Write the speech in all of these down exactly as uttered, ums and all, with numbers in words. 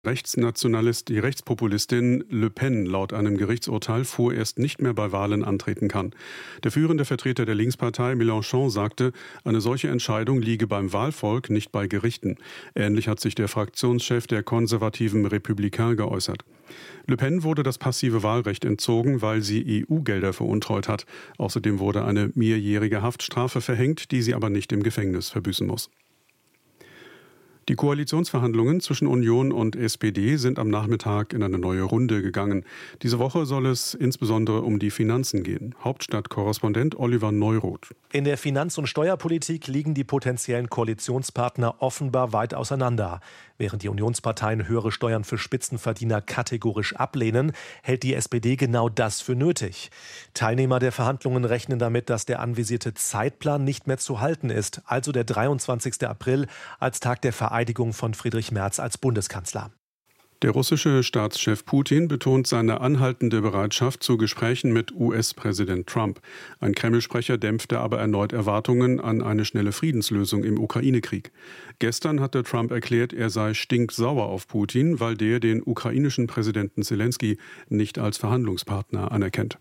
Rechtsnationalist, die Rechtspopulistin Le Pen laut einem Gerichtsurteil vorerst nicht mehr bei Wahlen antreten kann. Der führende Vertreter der Linkspartei Mélenchon sagte, eine solche Entscheidung liege beim Wahlvolk, nicht bei Gerichten. Ähnlich hat sich der Fraktionschef der konservativen Républicains geäußert. Le Pen wurde das passive Wahlrecht entzogen, weil sie E U-Gelder veruntreut hat. Außerdem wurde eine mehrjährige Haftstrafe verhängt, die sie aber nicht im Gefängnis verbüßen muss. Die Koalitionsverhandlungen zwischen Union und S P D sind am Nachmittag in eine neue Runde gegangen. Diese Woche soll es insbesondere um die Finanzen gehen. Hauptstadtkorrespondent Oliver Neuroth. In der Finanz- und Steuerpolitik liegen die potenziellen Koalitionspartner offenbar weit auseinander. Während die Unionsparteien höhere Steuern für Spitzenverdiener kategorisch ablehnen, hält die S P D genau das für nötig. Teilnehmer der Verhandlungen rechnen damit, dass der anvisierte Zeitplan nicht mehr zu halten ist, also der dreiundzwanzigster April als Tag der Vereidigung von Friedrich Merz als Bundeskanzler. Der russische Staatschef Putin betont seine anhaltende Bereitschaft zu Gesprächen mit U S-Präsident Trump. Ein Kreml-Sprecher dämpfte aber erneut Erwartungen an eine schnelle Friedenslösung im Ukraine-Krieg. Gestern hatte Trump erklärt, er sei stinksauer auf Putin, weil der den ukrainischen Präsidenten Selenskyj nicht als Verhandlungspartner anerkennt.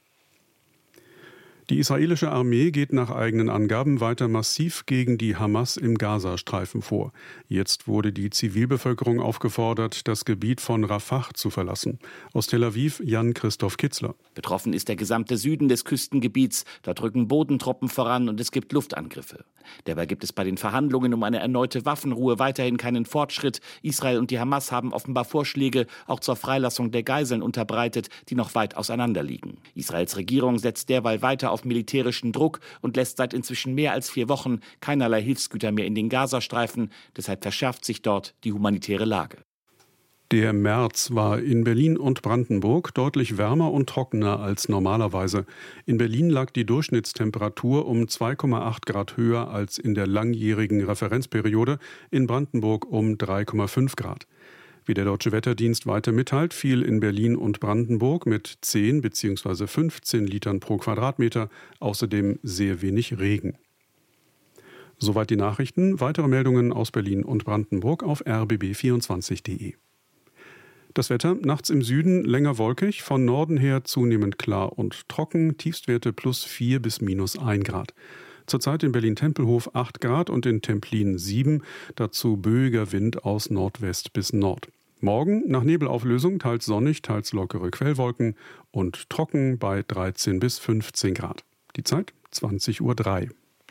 Die israelische Armee geht nach eigenen Angaben weiter massiv gegen die Hamas im Gazastreifen vor. Jetzt wurde die Zivilbevölkerung aufgefordert, das Gebiet von Rafah zu verlassen. Aus Tel Aviv Jan-Christoph Kitzler. Betroffen ist der gesamte Süden des Küstengebiets. Dort rücken Bodentruppen voran und es gibt Luftangriffe. Dabei gibt es bei den Verhandlungen um eine erneute Waffenruhe weiterhin keinen Fortschritt. Israel und die Hamas haben offenbar Vorschläge auch zur Freilassung der Geiseln unterbreitet, die noch weit auseinander liegen. Israels Regierung setzt derweil weiter auf militärischen Druck und lässt seit inzwischen mehr als vier Wochen keinerlei Hilfsgüter mehr in den Gazastreifen. Deshalb verschärft sich dort die humanitäre Lage. Der März war in Berlin und Brandenburg deutlich wärmer und trockener als normalerweise. In Berlin lag die Durchschnittstemperatur um zwei Komma acht Grad höher als in der langjährigen Referenzperiode, in Brandenburg um drei Komma fünf Grad. Wie der Deutsche Wetterdienst weiter mitteilt, fiel in Berlin und Brandenburg mit zehn bzw. fünfzehn Litern pro Quadratmeter außerdem sehr wenig Regen. Soweit die Nachrichten. Weitere Meldungen aus Berlin und Brandenburg auf r b b vierundzwanzig punkt d e. Das Wetter nachts im Süden länger wolkig, von Norden her zunehmend klar und trocken, Tiefstwerte plus vier bis minus ein Grad. Zurzeit in Berlin-Tempelhof acht Grad und in Templin sieben, dazu böiger Wind aus Nordwest bis Nord. Morgen nach Nebelauflösung teils sonnig, teils lockere Quellwolken und trocken bei dreizehn bis fünfzehn Grad. Die Zeit zwanzig Uhr drei.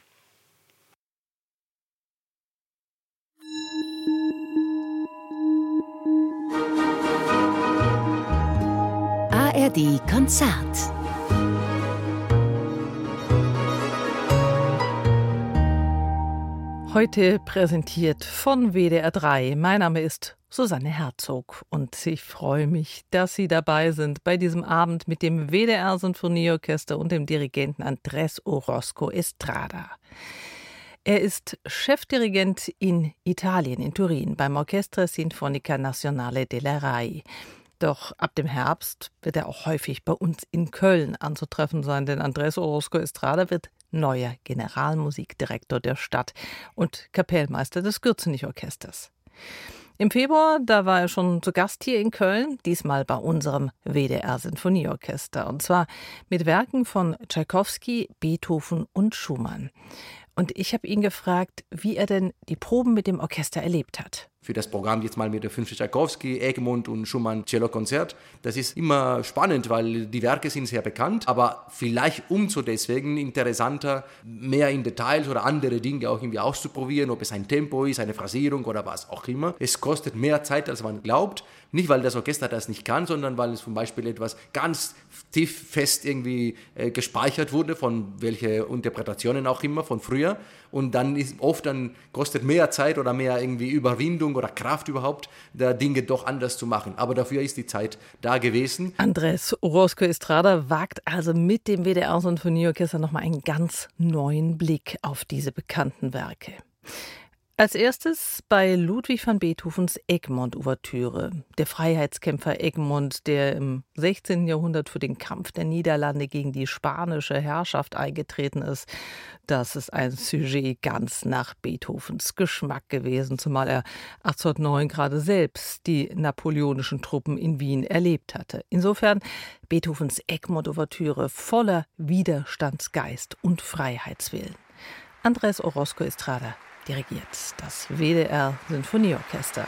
A R D Konzert. Heute präsentiert von W D R drei. Mein Name ist Susanne Herzog und ich freue mich, dass Sie dabei sind bei diesem Abend mit dem W D R-Sinfonieorchester und dem Dirigenten Andrés Orozco Estrada. Er ist Chefdirigent in Italien, in Turin, beim Orchestra Sinfonica Nazionale della Rai. Doch ab dem Herbst wird er auch häufig bei uns in Köln anzutreffen sein, denn Andrés Orozco Estrada wird neuer Generalmusikdirektor der Stadt und Kapellmeister des Gürzenich-Orchesters. Im Februar, da war er schon zu Gast hier in Köln, diesmal bei unserem W D R-Sinfonieorchester, und zwar mit Werken von Tschaikowski, Beethoven und Schumann. Und ich habe ihn gefragt, wie er denn die Proben mit dem Orchester erlebt hat. Für das Programm jetzt mal mit der fünften Tschaikowski, Egmont und Schumann Cello-Konzert. Das ist immer spannend, weil die Werke sind sehr bekannt, aber vielleicht umso deswegen interessanter, mehr in Details oder andere Dinge auch irgendwie auszuprobieren, ob es ein Tempo ist, eine Phrasierung oder was auch immer. Es kostet mehr Zeit, als man glaubt. Nicht, weil das Orchester das nicht kann, sondern weil es zum Beispiel etwas ganz tief fest irgendwie äh, gespeichert wurde, von welche Interpretationen auch immer, von früher. Und dann ist oft dann kostet mehr Zeit oder mehr irgendwie Überwindung oder Kraft überhaupt, da Dinge doch anders zu machen. Aber dafür ist die Zeit da gewesen. Andrés Orozco Estrada wagt also mit dem W D R-Sinfonieorchester nochmal einen ganz neuen Blick auf diese bekannten Werke. Als erstes bei Ludwig van Beethovens Egmont-Ouvertüre. Der Freiheitskämpfer Egmont, der im sechzehnten Jahrhundert für den Kampf der Niederlande gegen die spanische Herrschaft eingetreten ist. Das ist ein Sujet ganz nach Beethovens Geschmack gewesen, zumal er achtzehnhundertneun gerade selbst die napoleonischen Truppen in Wien erlebt hatte. Insofern Beethovens Egmont-Ouvertüre voller Widerstandsgeist und Freiheitswillen. Andrés Orozco Estrada dirigiert das W D R Sinfonieorchester.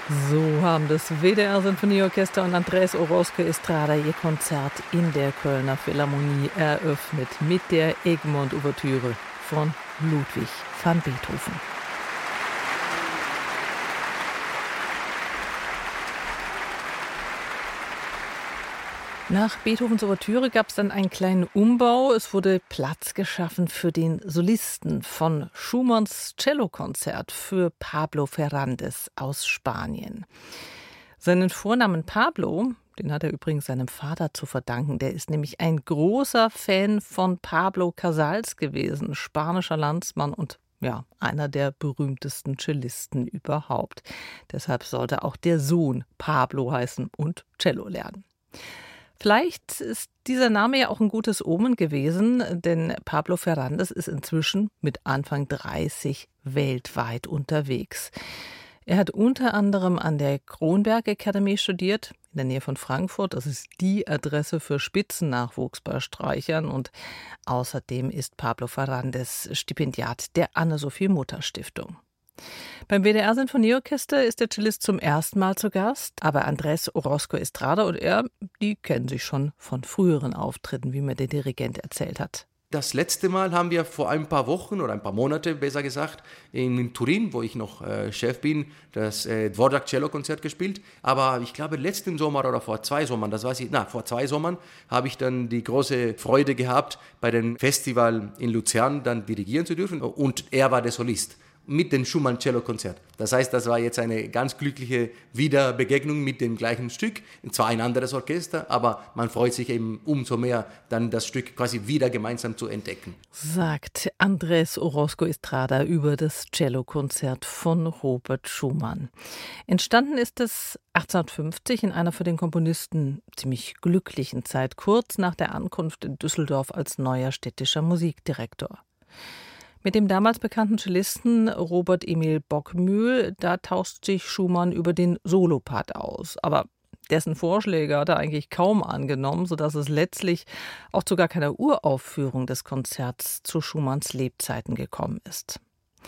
So haben das W D R-Sinfonieorchester und Andrés Orozco Estrada ihr Konzert in der Kölner Philharmonie eröffnet mit der Egmont-Ouvertüre von Ludwig van Beethoven. Nach Beethovens Ouvertüre gab es dann einen kleinen Umbau. Es wurde Platz geschaffen für den Solisten von Schumanns Cellokonzert für Pablo Ferrandis aus Spanien. Seinen Vornamen Pablo, den hat er übrigens seinem Vater zu verdanken. Der ist nämlich ein großer Fan von Pablo Casals gewesen, spanischer Landsmann und ja, einer der berühmtesten Cellisten überhaupt. Deshalb sollte auch der Sohn Pablo heißen und Cello lernen. Vielleicht ist dieser Name ja auch ein gutes Omen gewesen, denn Pablo Ferrandis ist inzwischen mit Anfang dreißig weltweit unterwegs. Er hat unter anderem an der Kronberg Academy studiert, in der Nähe von Frankfurt. Das ist die Adresse für Spitzennachwuchs bei Streichern. Und außerdem ist Pablo Ferrandis Stipendiat der Anne-Sophie-Mutter-Stiftung. Beim W D R-Sinfonieorchester ist der Cellist zum ersten Mal zu Gast, aber Andrés Orozco Estrada und er, die kennen sich schon von früheren Auftritten, wie mir der Dirigent erzählt hat. Das letzte Mal haben wir vor ein paar Wochen oder ein paar Monate, besser gesagt, in Turin, wo ich noch äh, Chef bin, das äh, Dvorak-Cello-Konzert gespielt. Aber ich glaube, letzten Sommer oder vor zwei Sommern, das weiß ich, na, vor zwei Sommern habe ich dann die große Freude gehabt, bei dem Festival in Luzern dann dirigieren zu dürfen. Und er war der Solist mit dem Schumann-Cello-Konzert. Das heißt, das war jetzt eine ganz glückliche Wiederbegegnung mit dem gleichen Stück. Zwar ein anderes Orchester, aber man freut sich eben umso mehr, dann das Stück quasi wieder gemeinsam zu entdecken. Sagt Andrés Orozco Estrada über das Cello-Konzert von Robert Schumann. Entstanden ist es achtzehnhundertfünfzig in einer für den Komponisten ziemlich glücklichen Zeit, kurz nach der Ankunft in Düsseldorf als neuer städtischer Musikdirektor. Mit dem damals bekannten Cellisten Robert Emil Bockmühl, da tauscht sich Schumann über den Solopart aus. Aber dessen Vorschläge hat er eigentlich kaum angenommen, sodass es letztlich auch zu gar keiner Uraufführung des Konzerts zu Schumanns Lebzeiten gekommen ist.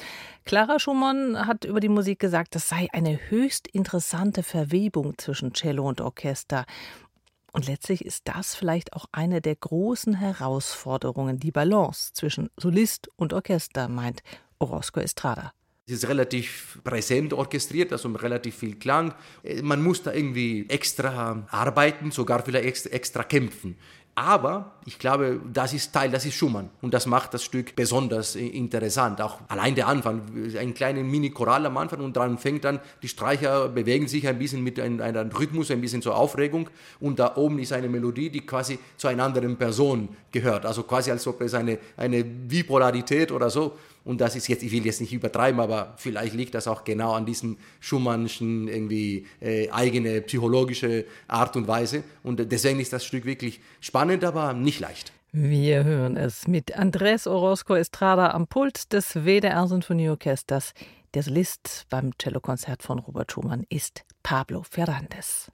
Clara Schumann hat über die Musik gesagt, das sei eine höchst interessante Verwebung zwischen Cello und Orchester. Und letztlich ist das vielleicht auch eine der großen Herausforderungen, die Balance zwischen Solist und Orchester, meint Orozco Estrada. Es ist relativ präsent orchestriert, also relativ viel Klang. Man muss da irgendwie extra arbeiten, sogar vielleicht extra kämpfen. Aber ich glaube, das ist Teil, das ist Schumann. Und das macht das Stück besonders interessant. Auch allein der Anfang, ein kleiner Mini-Choral am Anfang und dann fängt dann, die Streicher bewegen sich ein bisschen mit einem, einem Rhythmus, ein bisschen zur Aufregung. Und da oben ist eine Melodie, die quasi zu einer anderen Person gehört. Also quasi als ob es eine, eine Bipolarität oder so. Und das ist jetzt, ich will jetzt nicht übertreiben, aber vielleicht liegt das auch genau an diesem Schumannschen irgendwie äh, eigene psychologische Art und Weise. Und deswegen ist das Stück wirklich spannend, aber nicht leicht. Wir hören es mit Andrés Orozco Estrada am Pult des W D R-Sinfonieorchesters. Der Solist beim Cellokonzert von Robert Schumann ist Pablo Ferrandis.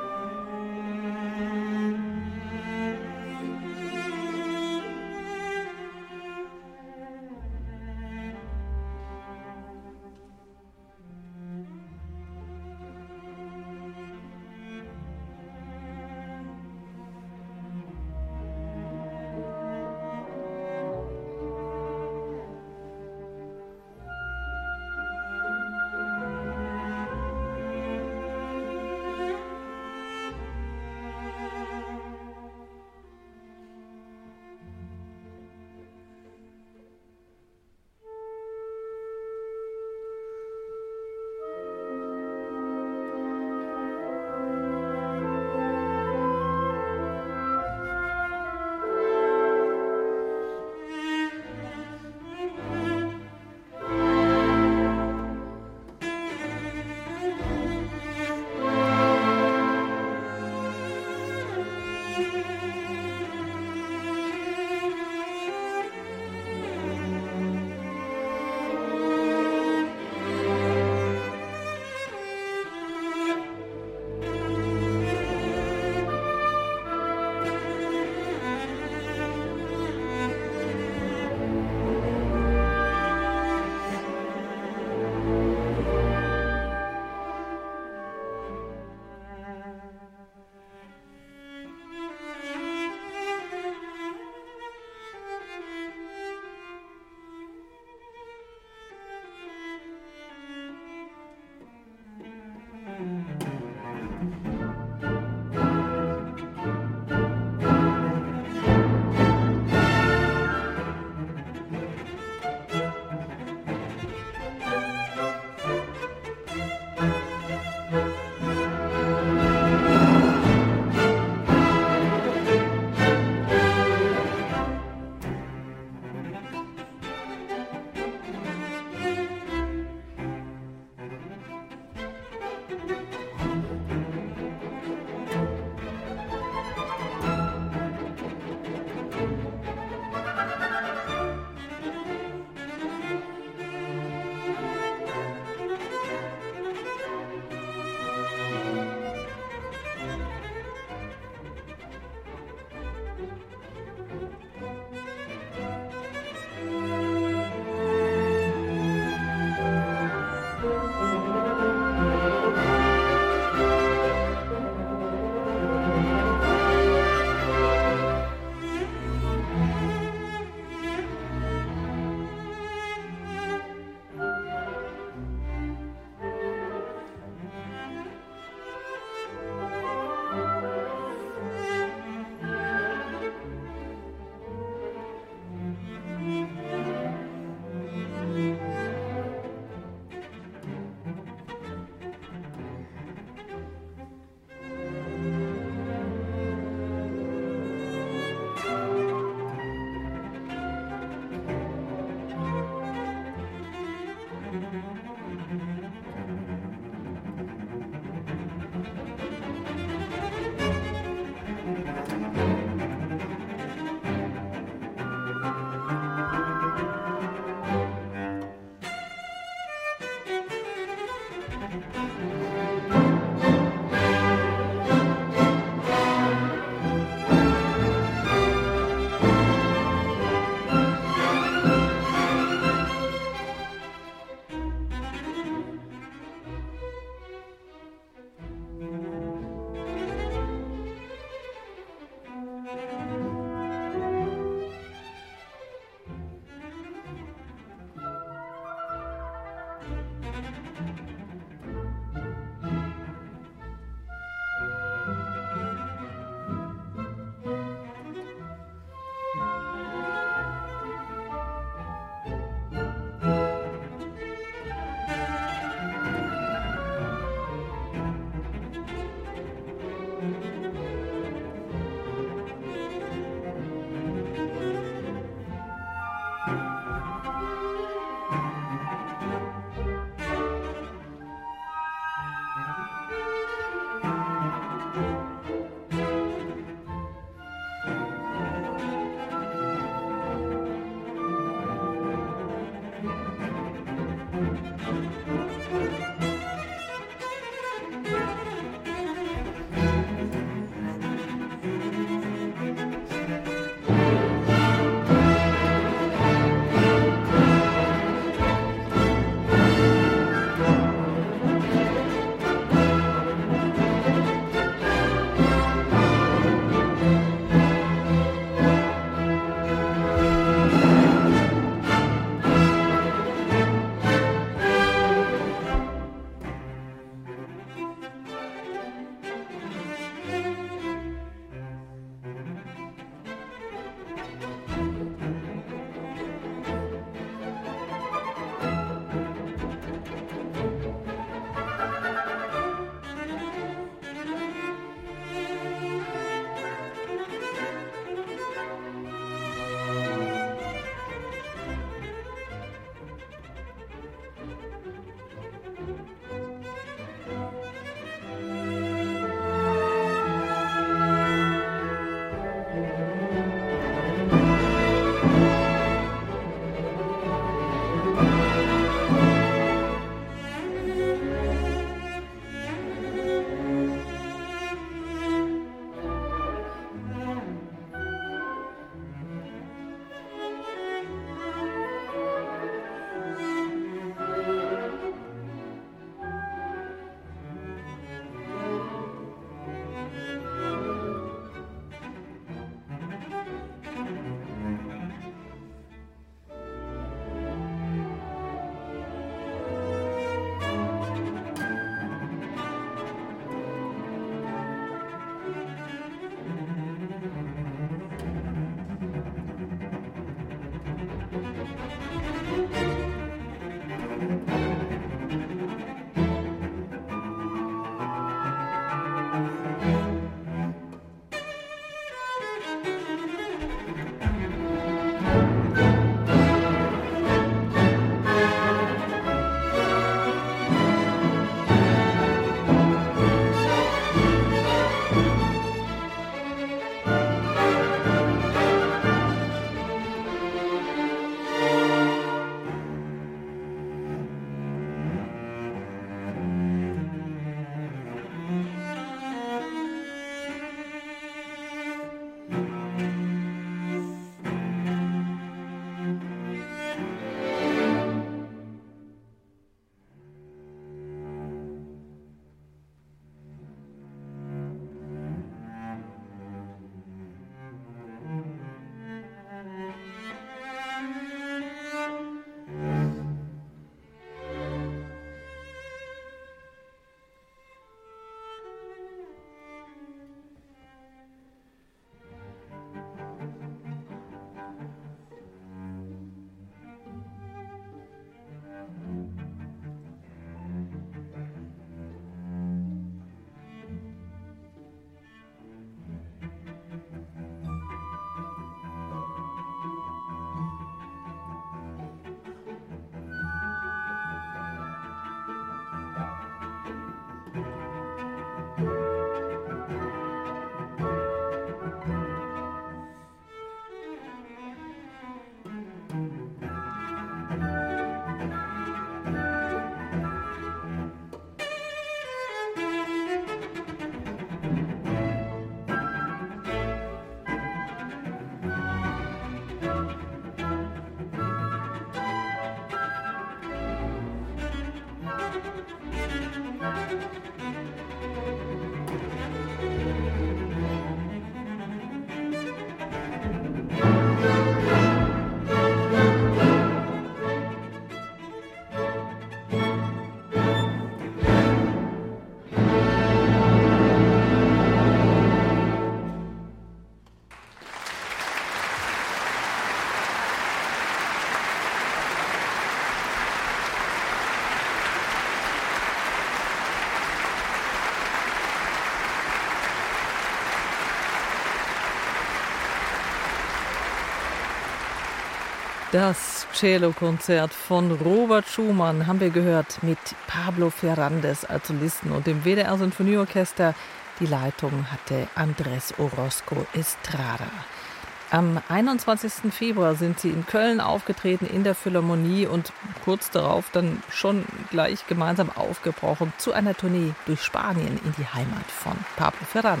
Das Cello-Konzert von Robert Schumann haben wir gehört mit Pablo Ferrandez als Solisten und dem W D R-Sinfonieorchester. Die Leitung hatte Andrés Orozco Estrada. Am einundzwanzigsten Februar sind sie in Köln aufgetreten in der Philharmonie und kurz darauf dann schon gleich gemeinsam aufgebrochen zu einer Tournee durch Spanien in die Heimat von Pablo Ferrandez.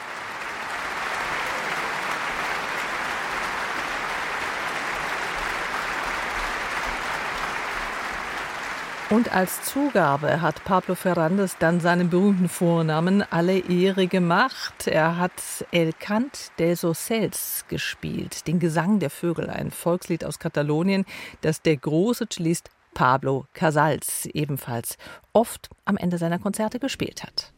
Und als Zugabe hat Pablo Ferrandez dann seinen berühmten Vornamen alle Ehre gemacht. Er hat El Cant dels Ocells gespielt, den Gesang der Vögel, ein Volkslied aus Katalonien, das der große Cellist Pablo Casals ebenfalls oft am Ende seiner Konzerte gespielt hat.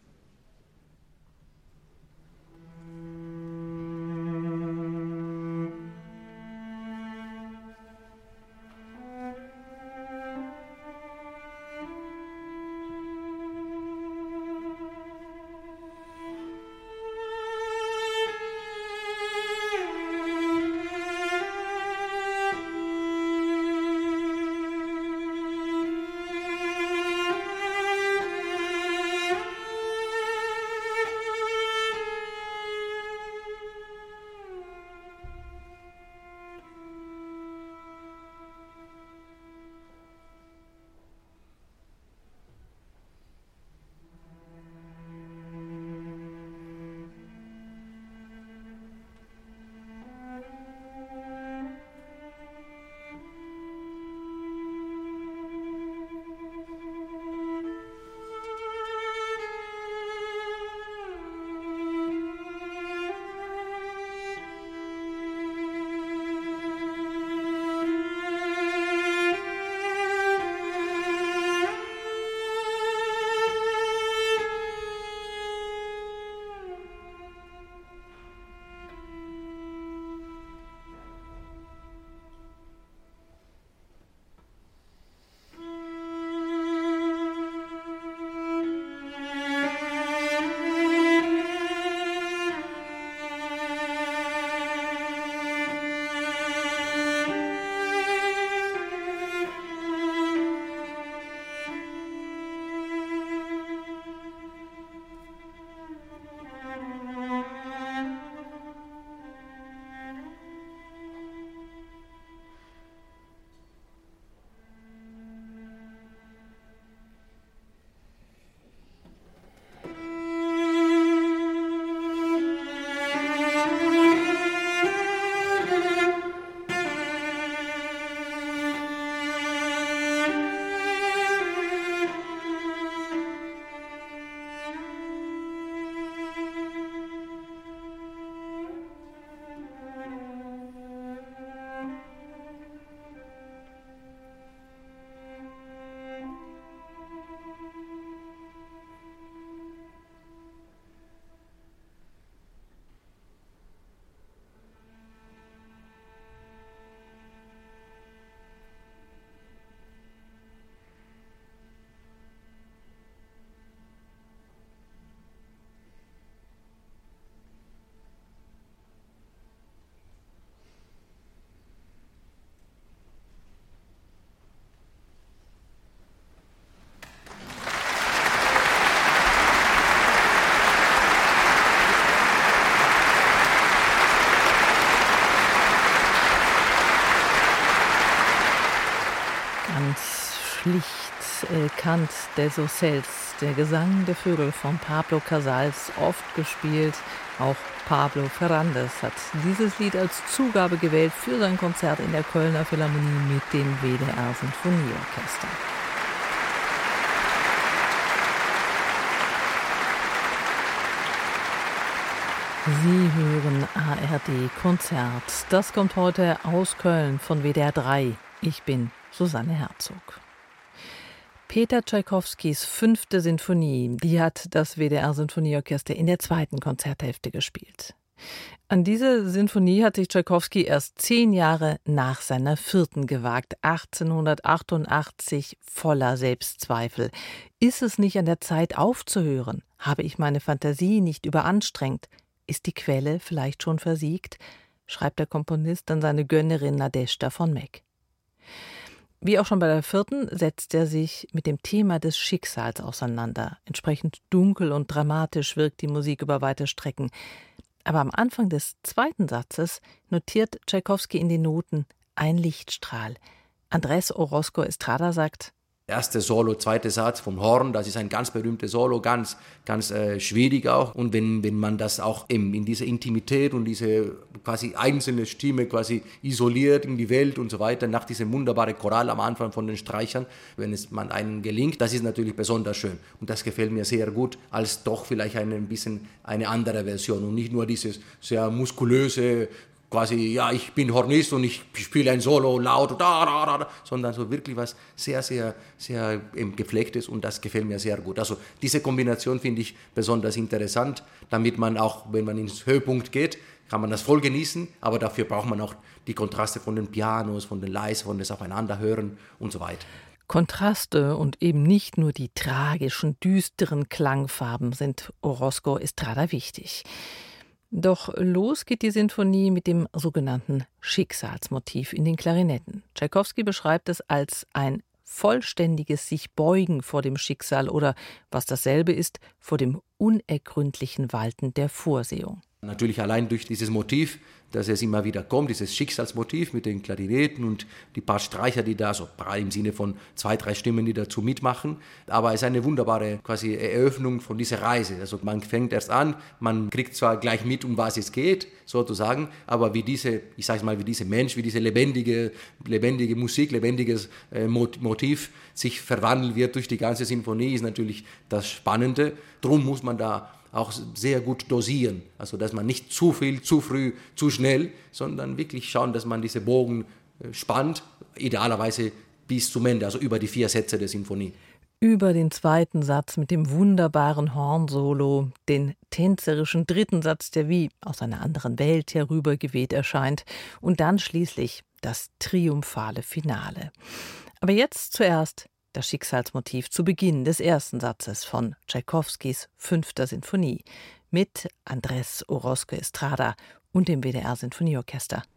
Schlicht El Cant dels Ocells, der Gesang der Vögel von Pablo Casals, oft gespielt. Auch Pablo Ferrandez hat dieses Lied als Zugabe gewählt für sein Konzert in der Kölner Philharmonie mit dem W D R-Sinfonieorchester. Sie hören A R D Konzert. Das kommt heute aus Köln von W D R drei. Ich bin Susanne Herzog. Peter Tschaikowskis fünfte Sinfonie, die hat das W D R-Sinfonieorchester in der zweiten Konzerthälfte gespielt. An diese Sinfonie hat sich Tschaikowski erst zehn Jahre nach seiner vierten gewagt, achtzehnhundertachtundachtzig, voller Selbstzweifel. Ist es nicht an der Zeit aufzuhören? Habe ich meine Fantasie nicht überanstrengt? Ist die Quelle vielleicht schon versiegt? Schreibt der Komponist an seine Gönnerin Nadezhda von Meck. Wie auch schon bei der vierten setzt er sich mit dem Thema des Schicksals auseinander. Entsprechend dunkel und dramatisch wirkt die Musik über weite Strecken. Aber am Anfang des zweiten Satzes notiert Tschaikowski in den Noten ein Lichtstrahl. Andrés Orozco Estrada sagt: Erste Solo, zweiter Satz vom Horn, das ist ein ganz berühmtes Solo, ganz, ganz äh, schwierig auch. Und wenn, wenn man das auch eben in dieser Intimität und diese quasi einzelne Stimme quasi isoliert in die Welt und so weiter, nach diesem wunderbaren Choral am Anfang von den Streichern, wenn es man einem gelingt, das ist natürlich besonders schön. Und das gefällt mir sehr gut, als doch vielleicht eine, ein bisschen eine andere Version und nicht nur dieses sehr muskulöse, quasi, ja, ich bin Hornist und ich spiele ein Solo laut, da, da, da, sondern so wirklich was sehr, sehr, sehr gepflegtes und das gefällt mir sehr gut. Also diese Kombination finde ich besonders interessant, damit man auch, wenn man ins Höhepunkt geht, kann man das voll genießen, aber dafür braucht man auch die Kontraste von den Pianos, von den Leis, von das Aufeinanderhören und so weiter. Kontraste und eben nicht nur die tragischen, düsteren Klangfarben sind Orozco Estrada wichtig. Doch los geht die Sinfonie mit dem sogenannten Schicksalsmotiv in den Klarinetten. Tschaikowski beschreibt es als ein vollständiges sich beugen vor dem Schicksal oder, was dasselbe ist, vor dem unergründlichen Walten der Vorsehung. Natürlich allein durch dieses Motiv, dass es immer wieder kommt, dieses Schicksalsmotiv mit den Klarinetten und die paar Streicher, die da, so im Sinne von zwei, drei Stimmen, die dazu mitmachen. Aber es ist eine wunderbare quasi Eröffnung von dieser Reise. Also man fängt erst an, man kriegt zwar gleich mit, um was es geht, sozusagen, aber wie diese, ich sage mal, wie diese Mensch, wie diese lebendige, lebendige Musik, lebendiges äh, Motiv sich verwandeln wird durch die ganze Sinfonie, ist natürlich das Spannende. Drum muss man da auch sehr gut dosieren, also dass man nicht zu viel, zu früh, zu schnell, sondern wirklich schauen, dass man diese Bogen spannt, idealerweise bis zum Ende, also über die vier Sätze der Sinfonie. Über den zweiten Satz mit dem wunderbaren Hornsolo, den tänzerischen dritten Satz, der wie aus einer anderen Welt herübergeweht erscheint, und dann schließlich das triumphale Finale. Aber jetzt zuerst das Schicksalsmotiv zu Beginn des ersten Satzes von Tschaikowskis fünfter Sinfonie mit Andrés Orozco Estrada und dem W D R Sinfonieorchester.